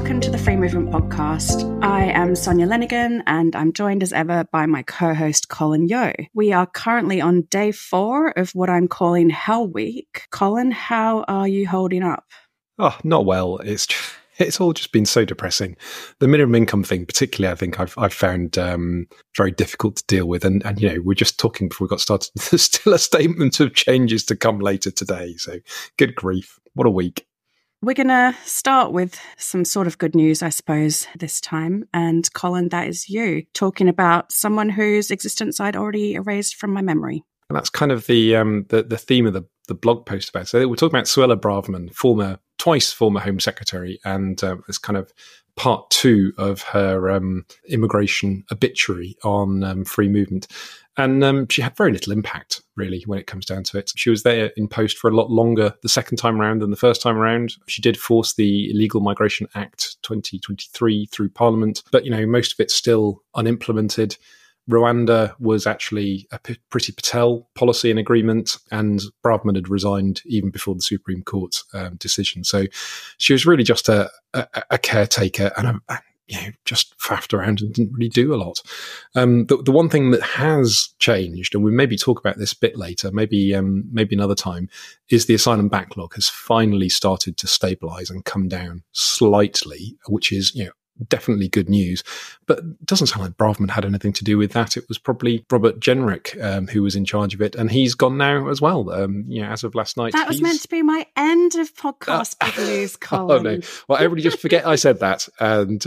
welcome to the Free Movement Podcast. I am Sonia Lenigan and I'm joined as ever by my co-host Colin Yeo. We are currently on day 4 of what I'm calling Hell Week. Colin, how are you holding up? Oh, not well. It's all just been so depressing. The minimum income thing, particularly, I think I've found very difficult to deal with. And you know, we're just talking before we got started. There's still a statement of changes to come later today. So good grief. What a week. We're going to start with some sort of good news, I suppose, this time. And Colin, that is you talking about someone whose existence I'd already erased from my memory. And that's kind of the theme of the blog post about it. So we're talking about Suella Braverman, twice former Home Secretary, and it's kind of part 2 of her immigration obituary on free movement. And she had very little impact, really, when it comes down to it. She was there in post for a lot longer the second time around than the first time around. She did force the Illegal Migration Act 2023 through Parliament, but, you know, most of it's still unimplemented. Rwanda was actually a Priti Patel policy and agreement, and Braverman had resigned even before the Supreme Court's decision. So she was really just a caretaker and just faffed around and didn't really do a lot. The one thing that has changed, and we maybe talk about this a bit later, maybe another time, is the asylum backlog has finally started to stabilise and come down slightly, which is, you know, definitely good news, but it doesn't sound like Braverman had anything to do with that. It was probably Robert Jenrick who was in charge of it, and he's gone now as well. As of last night, that was meant to be my end of podcast good news, Colin. Oh no! Well, everybody just forget I said that, and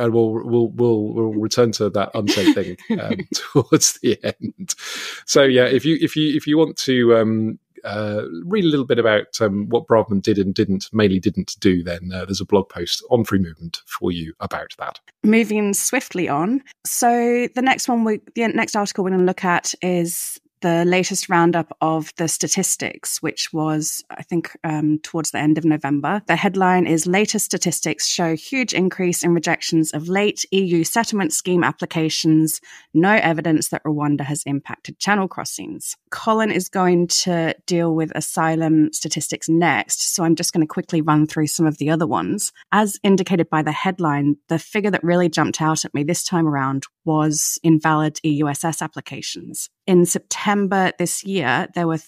we'll return to that unsaid thing towards the end. So yeah, if you want to read a little bit about what Braverman did and mainly didn't do, then there's a blog post on Free Movement for you about that. Moving swiftly on. So the next article we're going to look at is the latest roundup of the statistics, which was, I think, towards the end of November. The headline is "Latest Statistics Show Huge Increase in Rejections of Late EU Settlement Scheme Applications. No Evidence that Rwanda Has Impacted Channel Crossings." Colin is going to deal with asylum statistics next, so I'm just going to quickly run through some of the other ones. As indicated by the headline, the figure that really jumped out at me this time around was invalid EUSS applications. In September this year, there were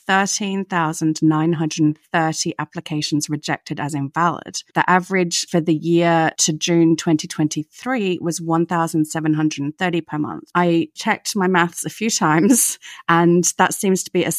13,930 applications rejected as invalid. The average for the year to June 2023 was 1,730 per month. I checked my maths a few times, and that seems to be a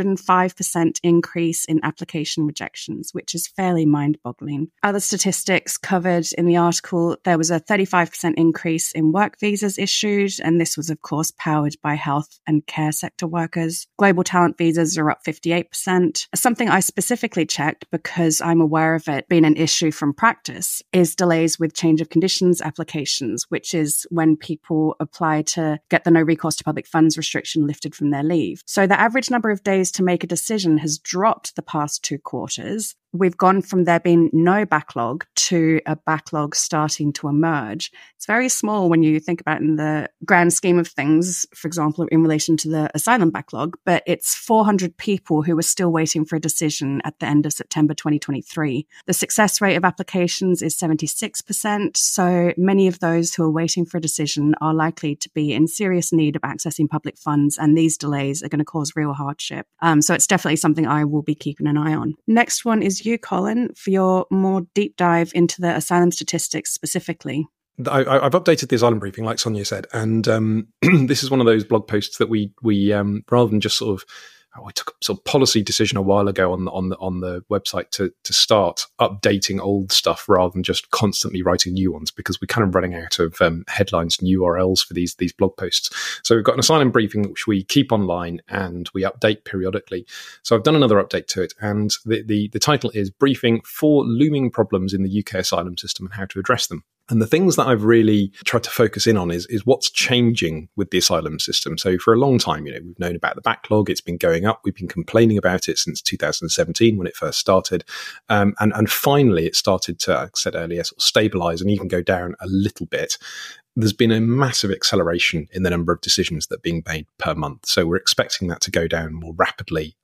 705% increase in application rejections, which is fairly mind-boggling. Other statistics covered in the article, there was a 35% increase in work visas issued, and this was, of course, powered by health and care sector workers. Global talent visas are up 58%. Something I specifically checked because I'm aware of it being an issue from practice is delays with change of conditions applications, which is when people apply to get the no recourse to public funds restriction lifted from their leave. So the average number of days to make a decision has dropped the past 2 quarters. We've gone from there being no backlog to a backlog starting to emerge. It's very small when you think about it in the grand scheme of things, for example, in relation to the asylum backlog, but it's 400 people who are still waiting for a decision at the end of September 2023. The success rate of applications is 76%, so many of those who are waiting for a decision are likely to be in serious need of accessing public funds, and these delays are going to cause real hardship. So it's definitely something I will be keeping an eye on. Next one is you, Colin, for your more deep dive into the asylum statistics specifically. I've updated the asylum briefing, like Sonia said, and this is one of those blog posts that we rather than just sort of we took a sort of policy decision a while ago on the website to start updating old stuff rather than just constantly writing new ones, because we're kind of running out of headlines and URLs for these blog posts. So we've got an asylum briefing which we keep online and we update periodically. So I've done another update to it, and the title is "Briefing 4 Looming Problems in the UK Asylum System and How to Address Them." And the things that I've really tried to focus in on is what's changing with the asylum system. So for a long time, we've known about the backlog. It's been going up. We've been complaining about it since 2017 when it first started. And finally, it started to, like I said earlier, sort of stabilize and even go down a little bit. there's been a massive acceleration in the number of decisions that are being made per month. So we're expecting that to go down more rapidly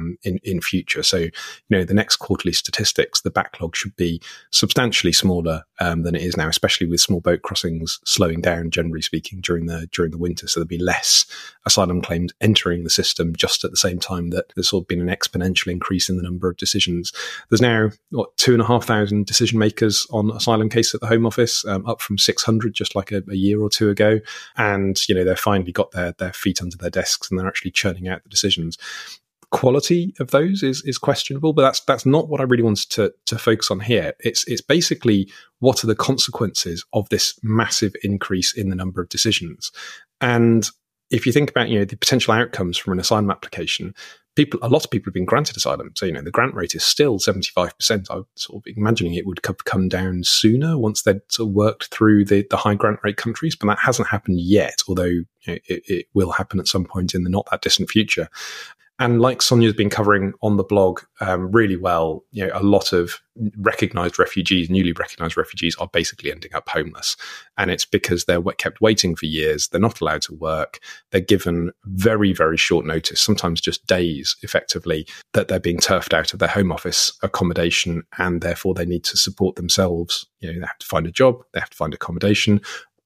in future. So, the next quarterly statistics, the backlog should be substantially smaller than it is now, especially with small boat crossings slowing down, generally speaking, during the winter. So there'll be less asylum claims entering the system just at the same time that there's sort of been an exponential increase in the number of decisions. There's now, 2,500 decision makers on asylum cases at the Home Office, up from 600 just like a year or two ago. And, they've finally got their feet under their desks and they're actually churning out the decisions. Quality of those is questionable, but that's not what I really wanted to focus on here. It's basically what are the consequences of this massive increase in the number of decisions. And if you think about, the potential outcomes from an asylum application, a lot of people have been granted asylum. So, the grant rate is still 75%. I was sort of imagining it would come down sooner once they'd sort of worked through the high grant rate countries, but that hasn't happened yet, although it will happen at some point in the not that distant future. And like Sonia's been covering on the blog really well, a lot of recognised refugees, newly recognised refugees, are basically ending up homeless. And it's because they're kept waiting for years. They're not allowed to work. They're given very, very short notice, sometimes just days, effectively, that they're being turfed out of their Home Office accommodation, and therefore they need to support themselves. They have to find a job, they have to find accommodation,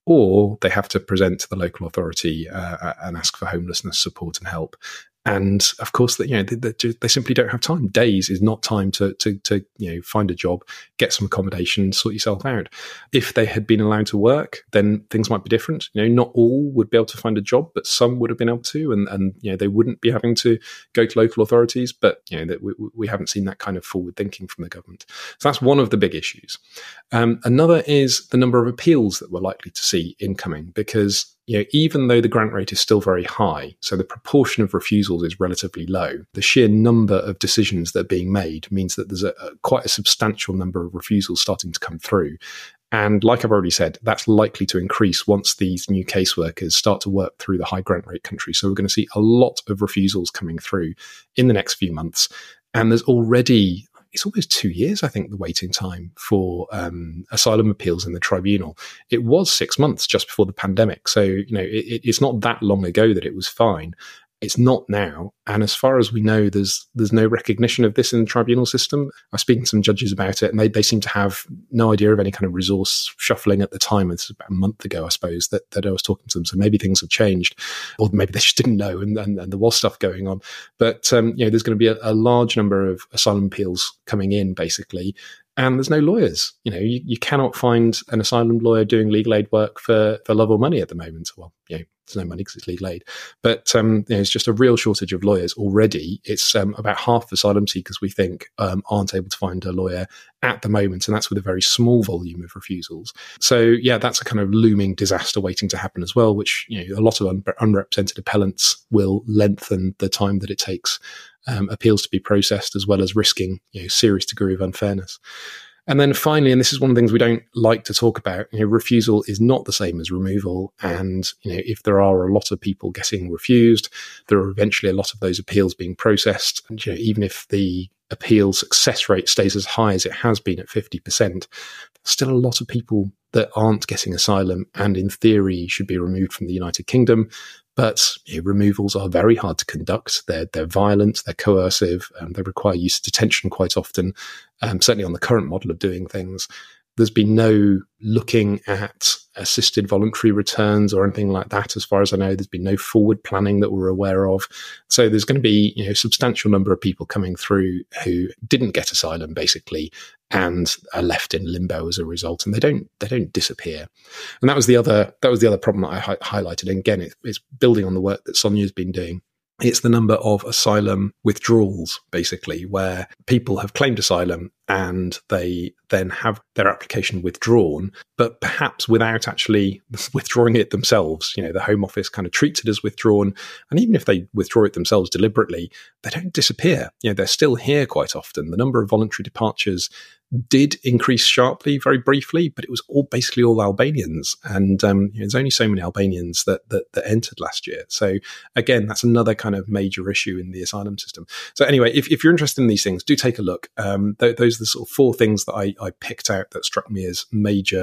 or they have to present to the local authority and ask for homelessness support and help. And of course, they simply don't have time. Days is not time to find a job, get some accommodation, sort yourself out. If they had been allowed to work, then things might be different. Not all would be able to find a job, but some would have been able to, and they wouldn't be having to go to local authorities. But we haven't seen that kind of forward thinking from the government. So that's one of the big issues. Another is the number of appeals that we're likely to see incoming, because even though the grant rate is still very high, so the proportion of refusals is relatively low, the sheer number of decisions that are being made means that there's quite a substantial number of refusals starting to come through. And like I've already said, that's likely to increase once these new caseworkers start to work through the high grant rate countries. So we're going to see a lot of refusals coming through in the next few months. And there's already... it's almost 2 years, I think, the waiting time for asylum appeals in the tribunal. It was 6 months just before the pandemic. So, it's not that long ago that it was fine. It's not now. And as far as we know, there's no recognition of this in the tribunal system. I was speaking to some judges about it, and they seem to have no idea of any kind of resource shuffling at the time. It's about a month ago, I suppose, that I was talking to them. So maybe things have changed, or maybe they just didn't know, and there was stuff going on. But, there's going to be a large number of asylum appeals coming in, basically. And there's no lawyers. You cannot find an asylum lawyer doing legal aid work for love or money at the moment. Well, there's no money because it's legal aid. But it's just a real shortage of lawyers already. It's about half of asylum seekers, we think, aren't able to find a lawyer at the moment. And that's with a very small volume of refusals. So, that's a kind of looming disaster waiting to happen as well, which a lot of unrepresented appellants will lengthen the time that it takes appeals to be processed, as well as risking serious degree of unfairness. And then finally, and this is one of the things we don't like to talk about, refusal is not the same as removal. And, if there are a lot of people getting refused, there are eventually a lot of those appeals being processed. And, even if the appeal success rate stays as high as it has been at 50%, there's still a lot of people that aren't getting asylum and in theory should be removed from the United Kingdom. But removals are very hard to conduct. They're violent, they're coercive, they require use of detention quite often, certainly on the current model of doing things. There's been no looking at assisted voluntary returns or anything like that. As far as I know, there's been no forward planning that we're aware of. So there's going to be a substantial number of people coming through who didn't get asylum, basically, and are left in limbo as a result, and they don't disappear. And that was the other problem that I highlighted. And again, it's building on the work that Sonia's been doing. It's the number of asylum withdrawals, basically, where people have claimed asylum and they then have their application withdrawn, but perhaps without actually withdrawing it themselves. The Home Office kind of treats it as withdrawn. And even if they withdraw it themselves deliberately, they don't disappear. They're still here quite often. The number of voluntary departures did increase sharply very briefly, but it was basically all Albanians. And there's only so many Albanians that entered last year. So again, that's another kind of major issue in the asylum system. So anyway, if you're interested in these things, do take a look. Those are the sort of four things that I picked out that struck me as major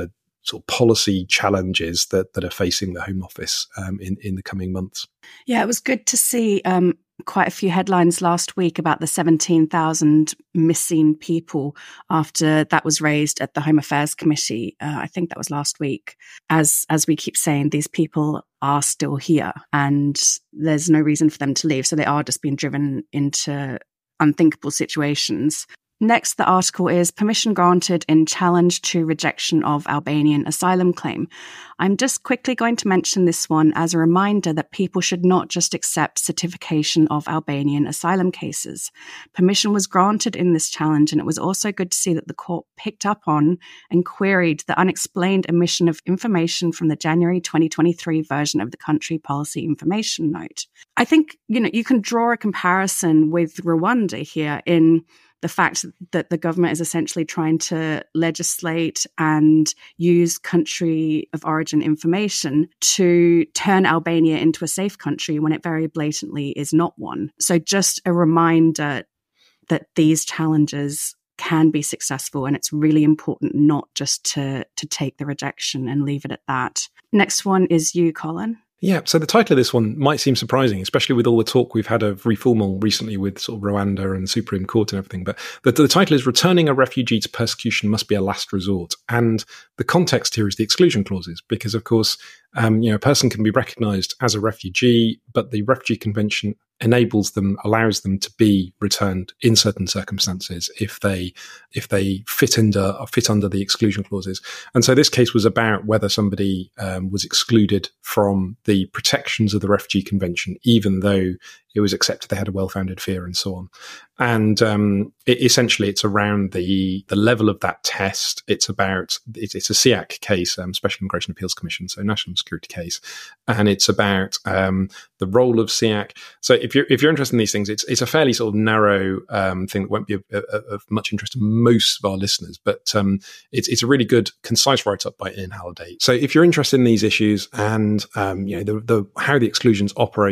sort of policy challenges that are facing the Home Office in the coming months. Yeah, it was good to see quite a few headlines last week about the 17,000 missing people after that was raised at the Home Affairs Committee. I think that was last week. As we keep saying, these people are still here and there's no reason for them to leave. So they are just being driven into unthinkable situations. Next, the article is permission granted in challenge to rejection of Albanian asylum claim. I'm just quickly going to mention this one as a reminder that people should not just accept certification of Albanian asylum cases. Permission was granted in this challenge, and it was also good to see that the court picked up on and queried the unexplained omission of information from the January 2023 version of the country policy information note. I think, you can draw a comparison with Rwanda here in the fact that the government is essentially trying to legislate and use country of origin information to turn Albania into a safe country when it very blatantly is not one. So just a reminder that these challenges can be successful, and it's really important not just to take the rejection and leave it at that. Next one is you, Colin. Yeah, so the title of this one might seem surprising, especially with all the talk we've had of reformal recently with sort of Rwanda and the Supreme Court and everything. But the title is Returning a Refugee to Persecution Must Be a Last Resort. And the context here is the exclusion clauses, because, of course, a person can be recognised as a refugee, but the Refugee Convention allows them to be returned in certain circumstances if they fit under the exclusion clauses. And so this case was about whether somebody was excluded from the protections of the Refugee Convention, even though it was accepted they had a well-founded fear and so on. And essentially, it's around the level of that test. It's a SIAC case, Special Immigration Appeals Commission, so National Security case, and it's about the role of SIAC. So if you're interested in these things, it's a fairly sort of narrow thing that won't be of much interest to most of our listeners, but it's a really good, concise write-up by Ian Halliday. So if you're interested in these issues and how the exclusion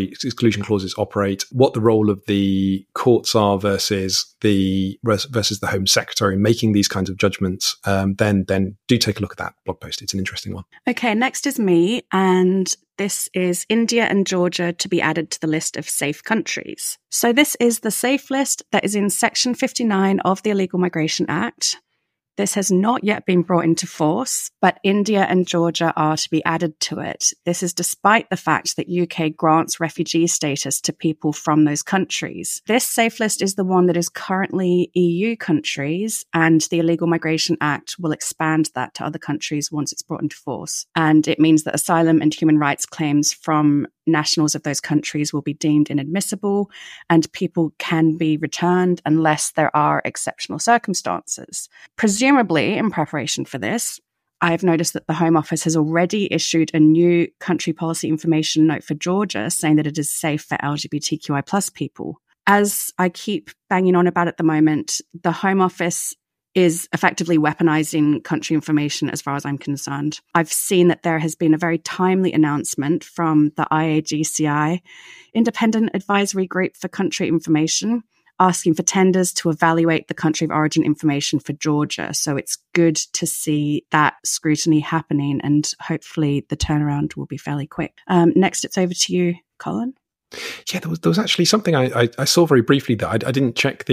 clauses operate, what the role of the courts are versus the Home Secretary making these kinds of judgments, then do take a look at that blog post. It's an interesting one. Okay, next is me, and this is India and Georgia to be added to the list of safe countries. So this is the safe list that is in Section 59 of the Illegal Migration Act. This has not yet been brought into force, but India and Georgia are to be added to it. This is despite the fact that UK grants refugee status to people from those countries. This safe list is the one that is currently EU countries, and the Illegal Migration Act will expand that to other countries once it's brought into force. And it means that asylum and human rights claims from nationals of those countries will be deemed inadmissible, and people can be returned unless there are exceptional circumstances. Presumably, in preparation for this, I've noticed that the Home Office has already issued a new country policy information note for Georgia saying that it is safe for LGBTQI plus people. As I keep banging on about at the moment, the Home Office is effectively weaponizing country information as far as I'm concerned. I've seen that there has been a very timely announcement from the IAGCI, Independent Advisory Group for Country Information, asking for tenders to evaluate the country of origin information for Georgia. So it's good to see that scrutiny happening, and hopefully the turnaround will be fairly quick. Next, it's over to you, Colin. Yeah, there was actually something I saw very briefly that I didn't check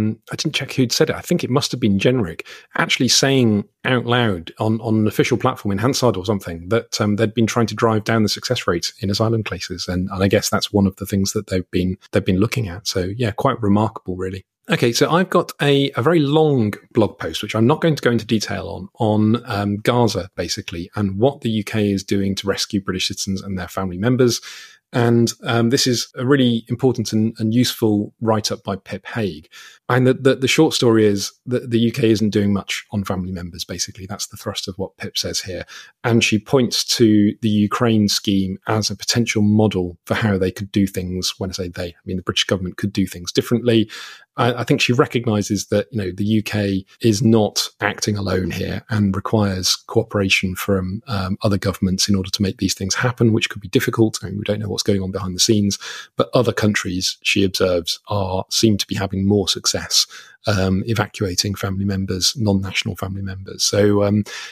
who'd said it. I think it must have been Genric actually saying out loud on an official platform in Hansard or something that they'd been trying to drive down the success rate in asylum cases, and I guess that's one of the things that they've been looking at. So yeah, quite remarkable, really. Okay, so I've got a very long blog post, which I'm not going to go into detail on Gaza, basically, and what the UK is doing to rescue British citizens and their family members. And this is a really important and useful write-up by Pip Haig. And the short story is that the UK isn't doing much on family members, basically. That's the thrust of what Pip says here. And she points to the Ukraine scheme as a potential model for how they could do things. When I say they, I mean the British government could do things differently. I think she recognises that, the UK is not acting alone here and requires cooperation from other governments in order to make these things happen, which could be difficult. I mean, we don't know what's going on behind the scenes, but other countries, she observes, seem to be having more success evacuating family members, non-national family members. So,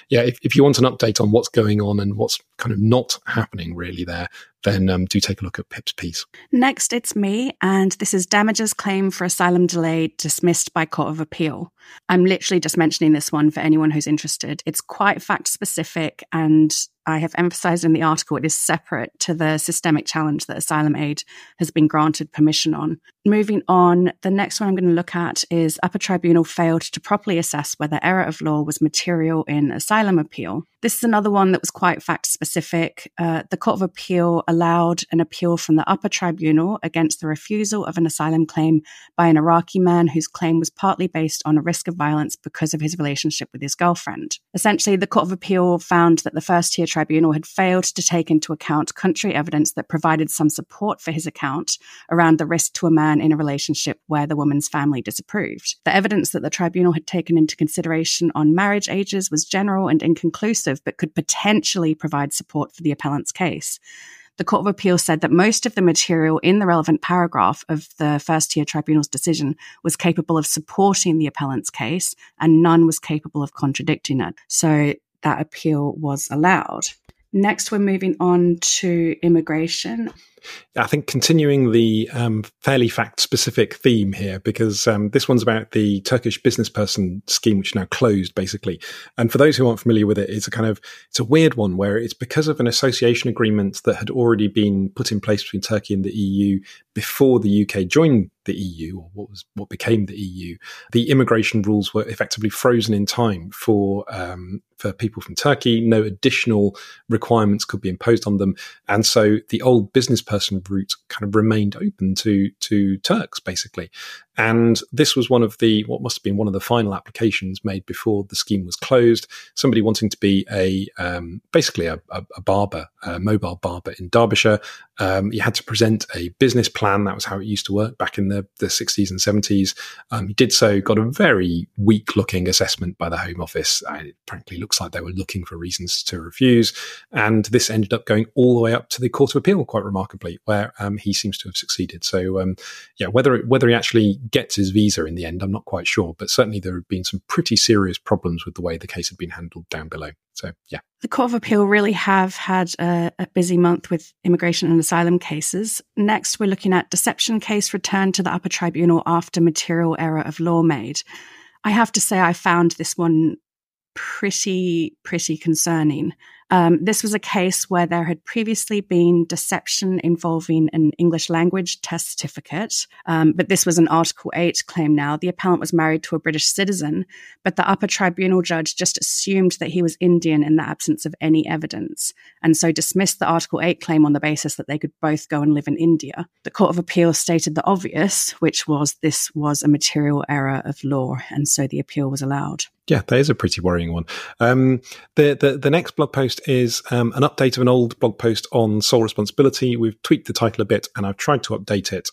if you want an update on what's going on and what's kind of not happening really there, then do take a look at Pip's piece. Next, it's me, and this is damages claim for asylum delay dismissed by Court of Appeal. I'm literally just mentioning this one for anyone who's interested. It's quite fact-specific, and I have emphasised in the article it is separate to the systemic challenge that asylum aid has been granted permission on. Moving on, the next one I'm going to look at is Upper Tribunal failed to properly assess whether error of law was material in asylum appeal. This is another one that was quite fact-specific. The Court of Appeal allowed an appeal from the Upper Tribunal against the refusal of an asylum claim by an Iraqi man whose claim was partly based on a risk of violence because of his relationship with his girlfriend. Essentially, the Court of Appeal found that the first-tier tribunal had failed to take into account country evidence that provided some support for his account around the risk to a man in a relationship where the woman's family disapproved. The evidence that the tribunal had taken into consideration on marriage ages was general and inconclusive, but could potentially provide support for the appellant's case. The Court of Appeal said that most of the material in the relevant paragraph of the first-tier tribunal's decision was capable of supporting the appellant's case, and none was capable of contradicting it. So that appeal was allowed. Next, we're moving on to immigration. I think continuing the fairly fact-specific theme here, because this one's about the Turkish business person scheme, which is now closed, basically. And for those who aren't familiar with it, it's a weird one where it's because of an association agreement that had already been put in place between Turkey and the EU before the UK joined the EU, or what became the EU. The immigration rules were effectively frozen in time for people from Turkey. No additional requirements could be imposed on them, and so the old business person route kind of remained open to Turks, basically. And this was what must have been one of the final applications made before the scheme was closed. Somebody wanting to be basically a barber, a mobile barber in Derbyshire. You had to present a business plan. That was how it used to work back in the 60s and 70s. He did so, got a very weak-looking assessment by the Home Office. It frankly looks like they were looking for reasons to refuse. And this ended up going all the way up to the Court of Appeal, quite remarkably, where he seems to have succeeded. So, whether he actually gets his visa in the end, I'm not quite sure. But certainly there have been some pretty serious problems with the way the case had been handled down below. So, yeah. The Court of Appeal really have had a busy month with immigration and asylum cases. Next, we're looking at deception case returned to the Upper Tribunal after material error of law made. I have to say I found this one pretty concerning. This was a case where there had previously been deception involving an English language test certificate, but this was an Article 8 claim now. The appellant was married to a British citizen, but the Upper Tribunal judge just assumed that he was Indian in the absence of any evidence, and so dismissed the Article 8 claim on the basis that they could both go and live in India. The Court of Appeal stated the obvious, which was this was a material error of law, and so the appeal was allowed. Yeah, that is a pretty worrying one. The next blog post is an update of an old blog post on sole responsibility. We've tweaked the title a bit and I've tried to update it.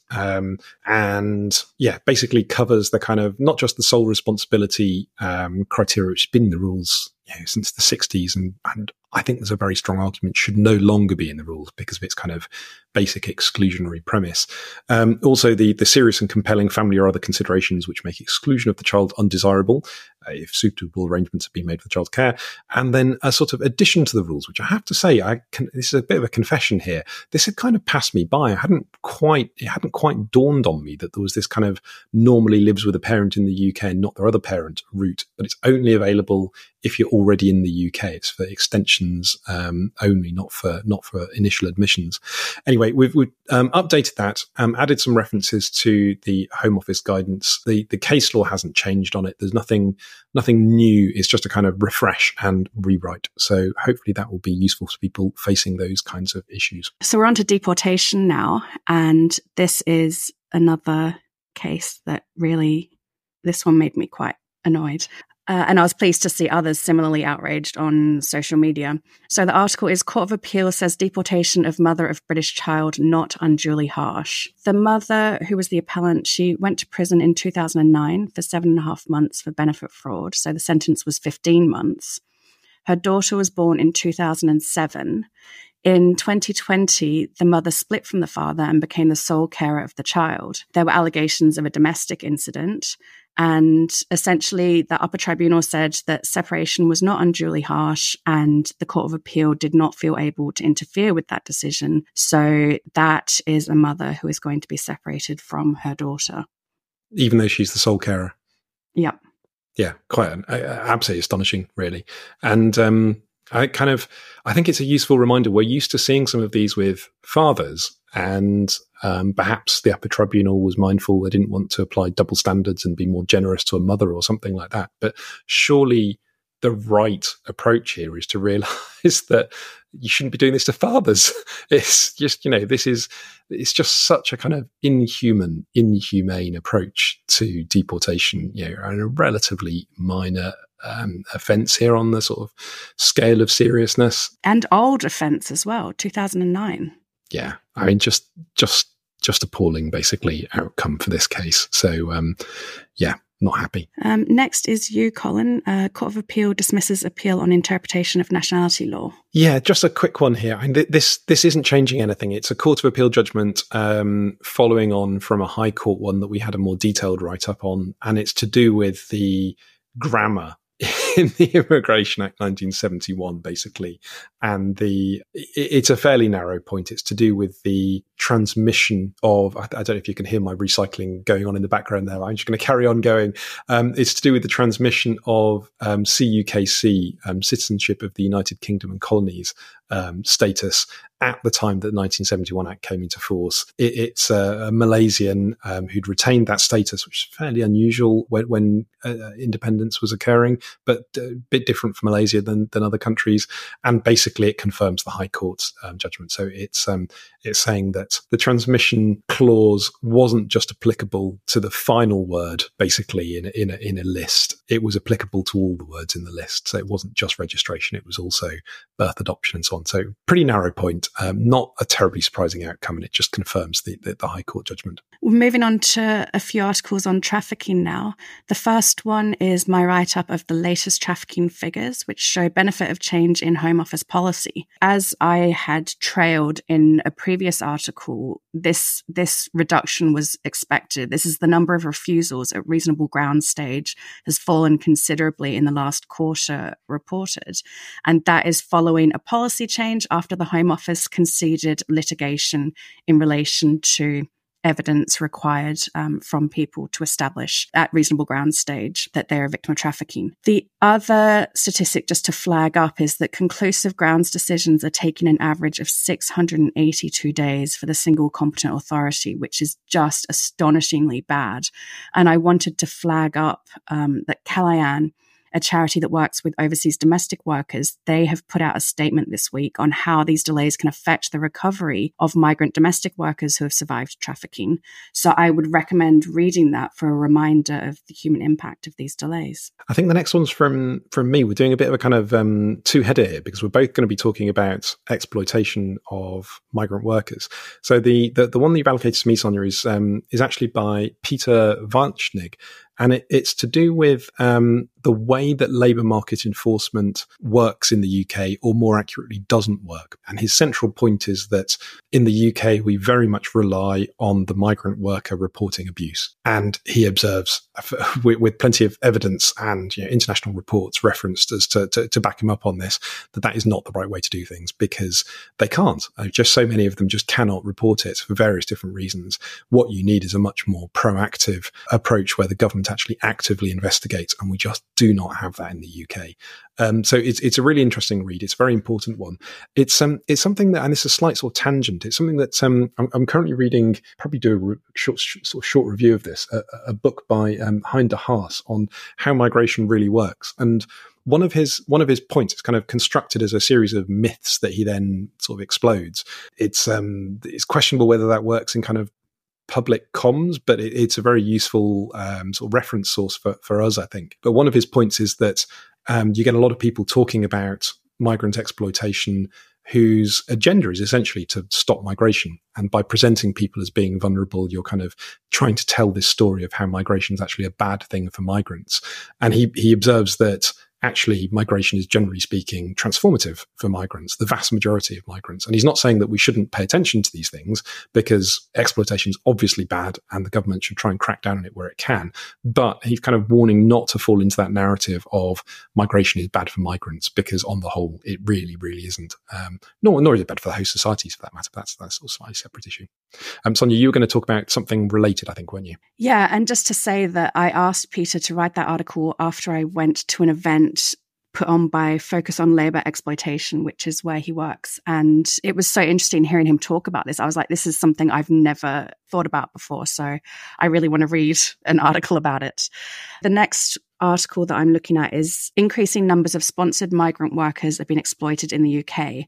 Basically covers the kind of not just the sole responsibility criteria, which has been in the rules since the 60s, and I think there's a very strong argument should no longer be in the rules because of its kind of basic exclusionary premise. Also, the serious and compelling family or other considerations which make exclusion of the child undesirable if suitable arrangements have been made for the child's care. And then a sort of addition to the rules, which I have to say, this is a bit of a confession here. This had kind of passed me by. It hadn't quite dawned on me that there was this kind of normally lives with a parent in the UK and not their other parent route, but it's only available if you're already in the UK. It's for extensions only, not for initial admissions. Anyway, we've updated that, added some references to the Home Office guidance. The case law hasn't changed on it. There's nothing new. It's just a kind of refresh and rewrite. So hopefully that will be useful for people facing those kinds of issues. So we're on to deportation now, and this is another case that really, this one made me quite annoyed. And I was pleased to see others similarly outraged on social media. So the article is Court of Appeal says deportation of mother of British child not unduly harsh. The mother, who was the appellant, she went to prison in 2009 for 7.5 months for benefit fraud. So the sentence was 15 months. Her daughter was born in 2007. In 2020, the mother split from the father and became the sole carer of the child. There were allegations of a domestic incident, And essentially, the upper tribunal said that separation was not unduly harsh, and the Court of Appeal did not feel able to interfere with that decision. So that is a mother who is going to be separated from her daughter. Even though she's the sole carer? Yep. Yeah, quite absolutely astonishing, really. And I think it's a useful reminder. We're used to seeing some of these with fathers, and perhaps the upper tribunal was mindful they didn't want to apply double standards and be more generous to a mother or something like that. But surely the right approach here is to realize that you shouldn't be doing this to fathers. It's just, it's just such a kind of inhumane approach to deportation, and a relatively minor offence here on the sort of scale of seriousness. And old offence as well, 2009. Yeah, I mean, just appalling, basically, outcome for this case. So, not happy. Next is you, Colin. Court of Appeal dismisses appeal on interpretation of nationality law. Yeah, just a quick one here. I mean, this isn't changing anything. It's a Court of Appeal judgment following on from a High Court one that we had a more detailed write-up on, and it's to do with the grammar in the Immigration Act 1971, basically. And it's a fairly narrow point. It's to do with the transmission of, I don't know if you can hear my recycling going on in the background there. I'm just going to carry on going. It's to do with the transmission of CUKC, citizenship of the United Kingdom and Colonies status at the time that the 1971 Act came into force. It's a Malaysian who'd retained that status, which is fairly unusual when independence was occurring, but a bit different for Malaysia than other countries. And basically it confirms the High Court's judgment. So it's saying that the transmission clause wasn't just applicable to the final word, basically in a list. It was applicable to all the words in the list. So it wasn't just registration, it was also birth, adoption, and so on. So pretty narrow point, not a terribly surprising outcome, and it just confirms the High Court judgment. We're moving on to a few articles on trafficking now. The first one is my write-up of the latest trafficking figures, which show benefit of change in Home Office policy. As I had trailed in a previous article, this reduction was expected. This is the number of refusals at reasonable ground stage has fallen considerably in the last quarter reported. And that is following a policy change after the Home Office conceded litigation in relation to evidence required from people to establish at reasonable ground stage that they're a victim of trafficking. The other statistic just to flag up is that conclusive grounds decisions are taking an average of 682 days for the single competent authority, which is just astonishingly bad. And I wanted to flag up that Kalayan, a charity that works with overseas domestic workers, they have put out a statement this week on how these delays can affect the recovery of migrant domestic workers who have survived trafficking. So I would recommend reading that for a reminder of the human impact of these delays. I think the next one's from me. We're doing a bit of a kind of two-header here because we're both going to be talking about exploitation of migrant workers. So the one that you've allocated to me, Sonia, is actually by Peter Walchnig. And it's to do with the way that labour market enforcement works in the UK, or more accurately, doesn't work. And his central point is that in the UK, we very much rely on the migrant worker reporting abuse. And he observes, with plenty of evidence and international reports referenced as to back him up on this, that is not the right way to do things, because they can't. Just so many of them just cannot report it for various different reasons. What you need is a much more proactive approach where the government actually actively investigates, and we just do not have that in the UK. So it's a really interesting read. It's a very important one. It's something that, and it's a slight sort of tangent. It's something that I'm currently reading. Probably do a short review of this. A book by Hein de Haas on how migration really works, and one of his points is kind of constructed as a series of myths that he then sort of explodes. It's questionable whether that works in kind of public comms, but it's a very useful sort of reference source for us, I think. But one of his points is that you get a lot of people talking about migrant exploitation whose agenda is essentially to stop migration. And by presenting people as being vulnerable, you're kind of trying to tell this story of how migration is actually a bad thing for migrants. And he observes that actually migration is, generally speaking, transformative for migrants, the vast majority of migrants. And he's not saying that we shouldn't pay attention to these things, because exploitation is obviously bad and the government should try and crack down on it where it can. But he's kind of warning not to fall into that narrative of migration is bad for migrants, because on the whole, it really, really isn't. Nor is it bad for the host societies, for that matter. That's a slightly separate issue. Sonia, you were going to talk about something related, I think, weren't you? Yeah, and just to say that I asked Peter to write that article after I went to an event put on by Focus on Labour Exploitation, which is where he works. And it was so interesting hearing him talk about this. I was like, this is something I've never thought about before. So I really want to read an article about it. The next article that I'm looking at is increasing numbers of sponsored migrant workers have been exploited in the UK.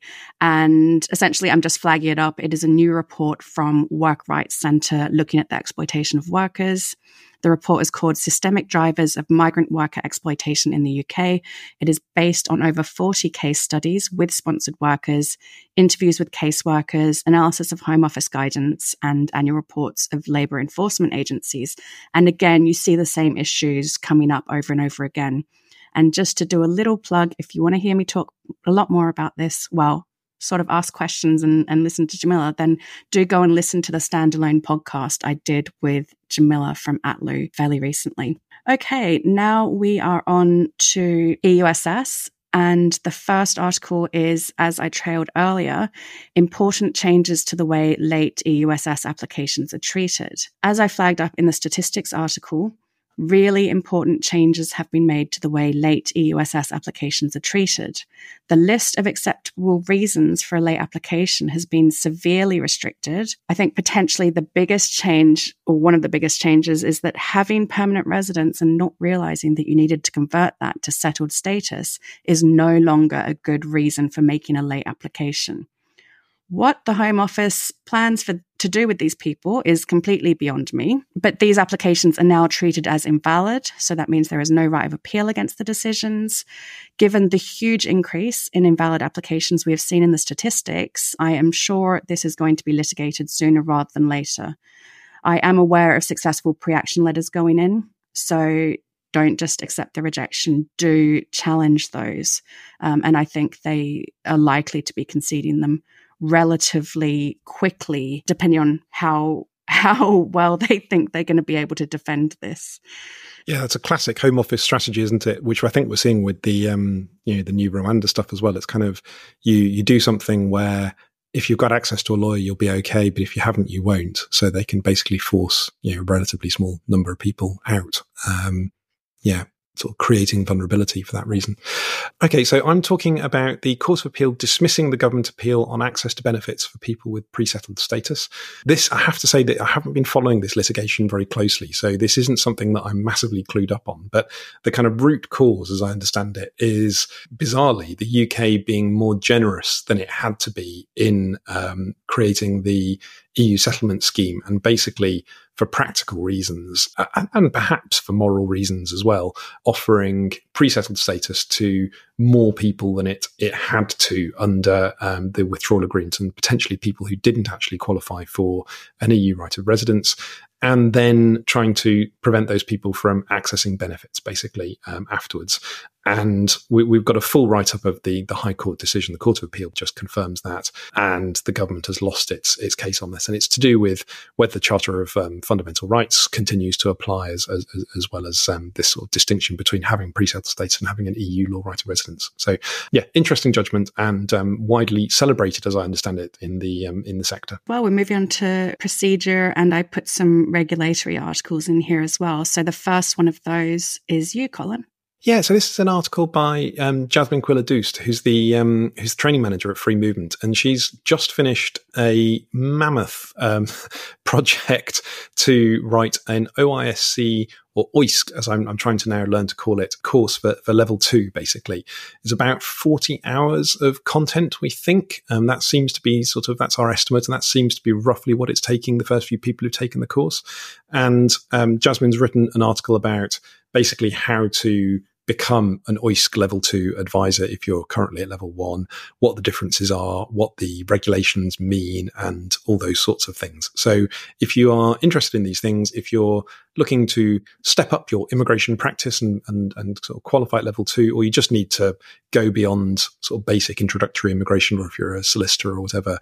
And essentially, I'm just flagging it up. It is a new report from Work Rights Centre looking at the exploitation of workers. The report is called Systemic Drivers of Migrant Worker Exploitation in the UK. It is based on over 40 case studies with sponsored workers, interviews with caseworkers, analysis of Home Office guidance, and annual reports of labour enforcement agencies. And again, you see the same issues coming up over and over again. And just to do a little plug, if you want to hear me talk a lot more about this, well, sort of ask questions and listen to Jamila, then do go and listen to the standalone podcast I did with Jamila from ATLU fairly recently. Okay, now we are on to EUSS. And the first article is, as I trailed earlier, important changes to the way late EUSS applications are treated. As I flagged up in the statistics article, really important changes have been made to the way late EUSS applications are treated. The list of acceptable reasons for a late application has been severely restricted. I think potentially the biggest change, or one of the biggest changes, is that having permanent residence and not realizing that you needed to convert that to settled status is no longer a good reason for making a late application. What the Home Office plans to do with these people is completely beyond me. But these applications are now treated as invalid. So that means there is no right of appeal against the decisions. Given the huge increase in invalid applications we have seen in the statistics, I am sure this is going to be litigated sooner rather than later. I am aware of successful pre-action letters going in. So don't just accept the rejection, do challenge those. And I think they are likely to be conceding them relatively quickly, depending on how well they think they're going to be able to defend this. Yeah, it's a classic Home Office strategy, isn't it? Which I think we're seeing with the the new Rwanda stuff as well. It's kind of you do something where if you've got access to a lawyer, you'll be okay, but if you haven't, you won't. So they can basically force a relatively small number of people out. Sort of creating vulnerability for that reason. Okay, so I'm talking about the Court of Appeal dismissing the government appeal on access to benefits for people with pre-settled status. This, I have to say that I haven't been following this litigation very closely, so this isn't something that I'm massively clued up on, but the kind of root cause, as I understand it, is bizarrely the UK being more generous than it had to be in creating the EU settlement scheme, and basically for practical reasons and perhaps for moral reasons as well, offering pre-settled status to more people than it had to under the withdrawal agreement, and potentially people who didn't actually qualify for an EU right of residence, and then trying to prevent those people from accessing benefits basically afterwards. And we've got a full write-up of the High Court decision. The Court of Appeal just confirms that, and the government has lost its case on this. And it's to do with whether the Charter of Fundamental Rights continues to apply as well as this sort of distinction between having pre-settled status and having an EU law right of residence. So, yeah, interesting judgment, and widely celebrated, as I understand it, in the sector. Well, we're moving on to procedure, and I put some regulatory articles in here as well. So the first one of those is you, Colin. Yeah, so this is an article by Jasmine Quiller-Doost, who's the training manager at Free Movement, and she's just finished a mammoth project to write an OISC, or OISC, as I'm trying to now learn to call it, course for level 2, basically. It's about 40 hours of content, we think. That seems to be that's our estimate, and that seems to be roughly what it's taking the first few people who've taken the course. And Jasmine's written an article about basically how to become an OISC level 2 advisor if you're currently at level 1, what the differences are, what the regulations mean, and all those sorts of things. So if you are interested in these things, if you're looking to step up your immigration practice and sort of qualify at level 2, or you just need to go beyond sort of basic introductory immigration, or if you're a solicitor or whatever,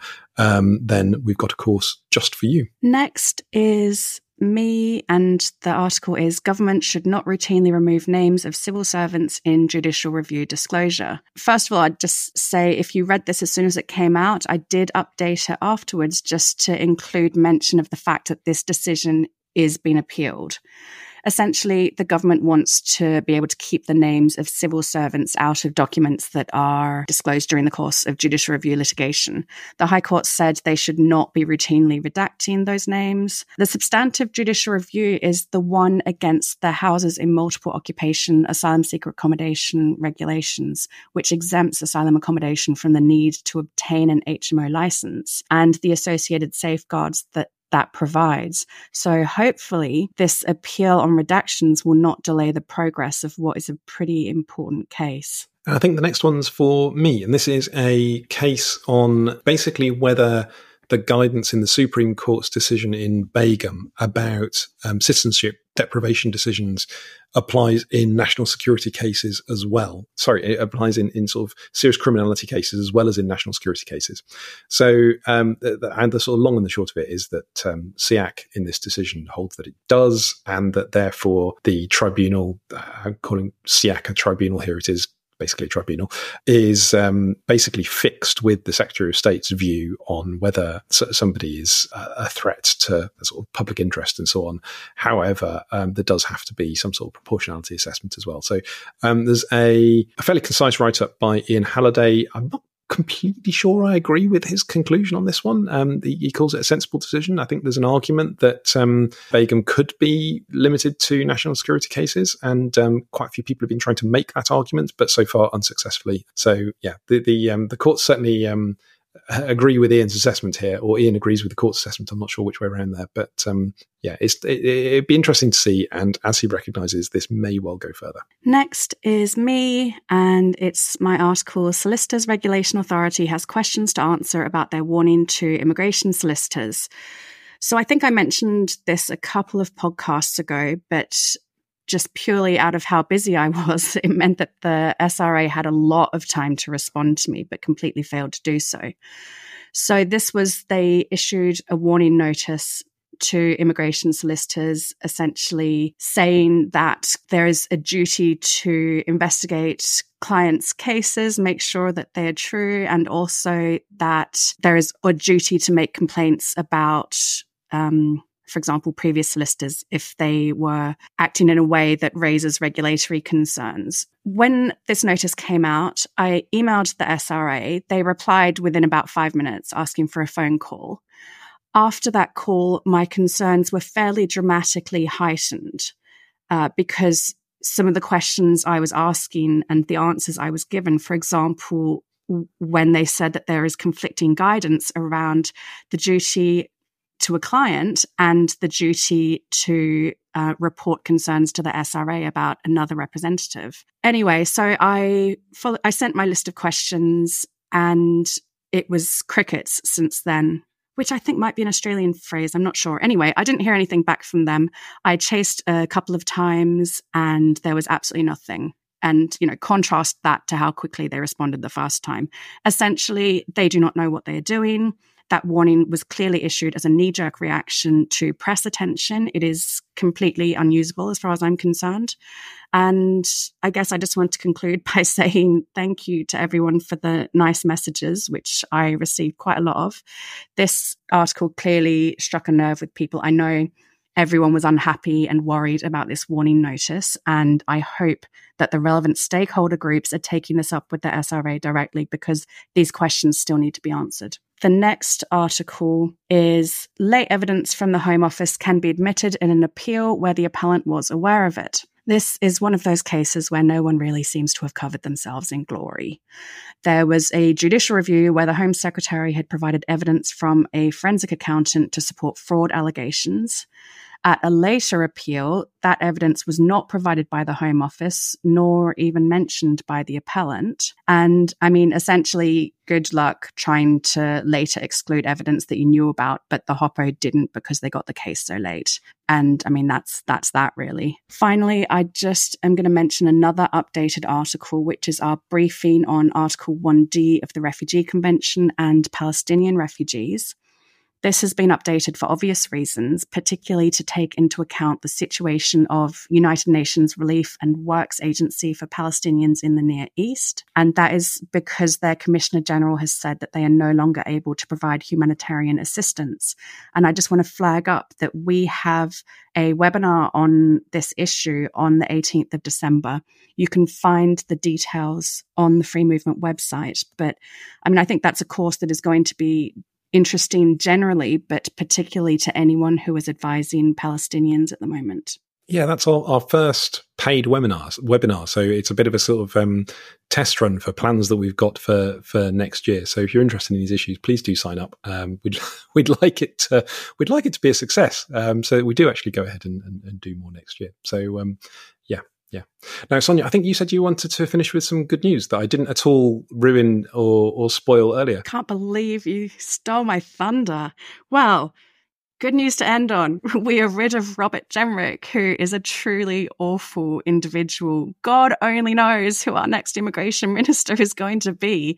then we've got a course just for you. Next is me, and the article is Government Should Not Routinely Remove Names of Civil Servants in Judicial Review Disclosure. First of all, I'd just say if you read this as soon as it came out, I did update it afterwards just to include mention of the fact that this decision is being appealed. Essentially, the government wants to be able to keep the names of civil servants out of documents that are disclosed during the course of judicial review litigation. The High Court said they should not be routinely redacting those names. The substantive judicial review is the one against the Houses in Multiple Occupation Asylum Seeker Accommodation regulations, which exempts asylum accommodation from the need to obtain an HMO license and the associated safeguards that provides. So hopefully this appeal on redactions will not delay the progress of what is a pretty important case. I think the next one's for me, and this is a case on basically whether the guidance in the Supreme Court's decision in Begum about citizenship deprivation decisions applies in national security cases as well. Sorry, it applies in sort of serious criminality cases as well as in national security cases. So, and the sort of long and the short of it is that SIAC in this decision holds that it does, and that therefore the tribunal, I'm calling SIAC a tribunal here, it is basically a tribunal, is basically fixed with the Secretary of State's view on whether somebody is a threat to sort of public interest and so on. However, there does have to be some sort of proportionality assessment as well. So there's a fairly concise write-up by Ian Halliday. I'm not completely sure I agree with his conclusion on this one. He calls it a sensible decision. I think there's an argument that Begum could be limited to national security cases, and quite a few people have been trying to make that argument, but so far unsuccessfully. So yeah, the courts certainly agree with Ian's assessment here, or Ian agrees with the court's assessment. I'm not sure which way around there, but yeah, it'd be interesting to see. And as he recognises, this may well go further. Next is me, and it's my article, Solicitors Regulation Authority has questions to answer about their warning to immigration solicitors. So I think I mentioned this a couple of podcasts ago, but just purely out of how busy I was, it meant that the SRA had a lot of time to respond to me, but completely failed to do so. So they issued a warning notice to immigration solicitors, essentially saying that there is a duty to investigate clients' cases, make sure that they are true, and also that there is a duty to make complaints about for example, previous solicitors, if they were acting in a way that raises regulatory concerns. When this notice came out, I emailed the SRA. They replied within about 5 minutes, asking for a phone call. After that call, my concerns were fairly dramatically heightened because some of the questions I was asking and the answers I was given, for example, when they said that there is conflicting guidance around the duty to a client and the duty to report concerns to the SRA about another representative. Anyway, so I sent my list of questions, and it was crickets since then, which I think might be an Australian phrase. I'm not sure. Anyway, I didn't hear anything back from them. I chased a couple of times and there was absolutely nothing. And, contrast that to how quickly they responded the first time. Essentially, they do not know what they are doing. That warning was clearly issued as a knee-jerk reaction to press attention. It is completely unusable as far as I'm concerned. And I guess I just want to conclude by saying thank you to everyone for the nice messages, which I received quite a lot of. This article clearly struck a nerve with people. I know everyone was unhappy and worried about this warning notice, and I hope that the relevant stakeholder groups are taking this up with the SRA directly, because these questions still need to be answered. The next article is late evidence from the Home Office can be admitted in an appeal where the appellant was aware of it. This is one of those cases where no one really seems to have covered themselves in glory. There was a judicial review where the Home Secretary had provided evidence from a forensic accountant to support fraud allegations. At a later appeal, that evidence was not provided by the Home Office, nor even mentioned by the appellant. And I mean, essentially, good luck trying to later exclude evidence that you knew about, but the Hoppo didn't because they got the case so late. And I mean, that's that really. Finally, I just am going to mention another updated article, which is our briefing on Article 1D of the Refugee Convention and Palestinian refugees. This has been updated for obvious reasons, particularly to take into account the situation of United Nations Relief and Works Agency for Palestinians in the Near East. And that is because their Commissioner General has said that they are no longer able to provide humanitarian assistance. And I just want to flag up that we have a webinar on this issue on the 18th of December. You can find the details on the Free Movement website. But I mean, I think that's a course that is going to be interesting generally, but particularly to anyone who is advising Palestinians at the moment. Yeah, that's our first paid webinar. So it's a bit of a sort of test run for plans that we've got for next year. So if you're interested in these issues, please do sign up. We'd like it to be a success. So that we do actually go ahead and do more next year. So yeah. Now, Sonia, I think you said you wanted to finish with some good news that I didn't at all ruin or spoil earlier. Can't believe you stole my thunder. Well, good news to end on. We are rid of Robert Jenrick, who is a truly awful individual. God only knows who our next immigration minister is going to be.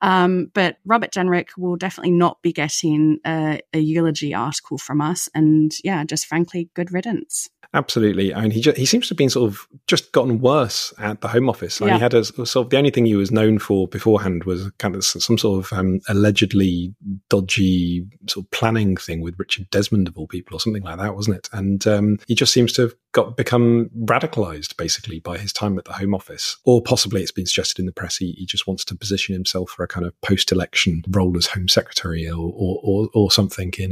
But Robert Jenrick will definitely not be getting a eulogy article from us. And yeah, just frankly, good riddance. Absolutely. I mean, he seems to have been sort of just gotten worse at the Home Office. Yeah. He had a sort of, the only thing he was known for beforehand was kind of some sort of allegedly dodgy sort of planning thing with Richard Desmond of all people or something like that, wasn't it? And he just seems to have become radicalized basically by his time at the Home Office. Or possibly it's been suggested in the press he just wants to position himself for a kind of post-election role as Home Secretary or something in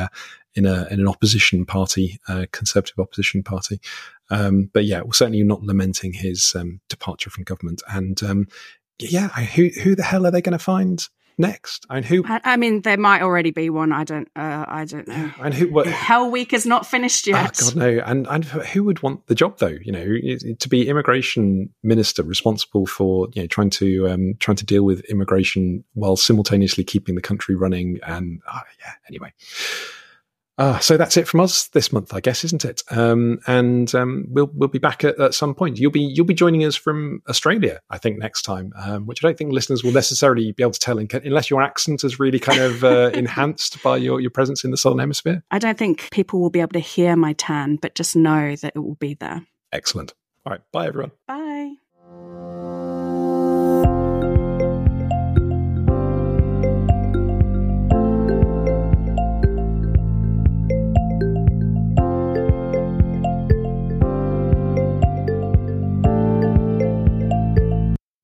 an opposition party, conservative opposition party. But yeah, we're certainly not lamenting his departure from government. And who the hell are they going to find next? I mean, there might already be one. I don't know. And Hell Week is not finished yet. Oh God, no. And who would want the job though? You know, to be immigration minister responsible for trying to deal with immigration while simultaneously keeping the country running. And anyway. So that's it from us this month, I guess, isn't it? We'll be back at some point. You'll be joining us from Australia, I think, next time, which I don't think listeners will necessarily be able to tell unless your accent is really kind of enhanced by your presence in the Southern Hemisphere. I don't think people will be able to hear my tan, but just know that it will be there. Excellent. All right. Bye, everyone. Bye.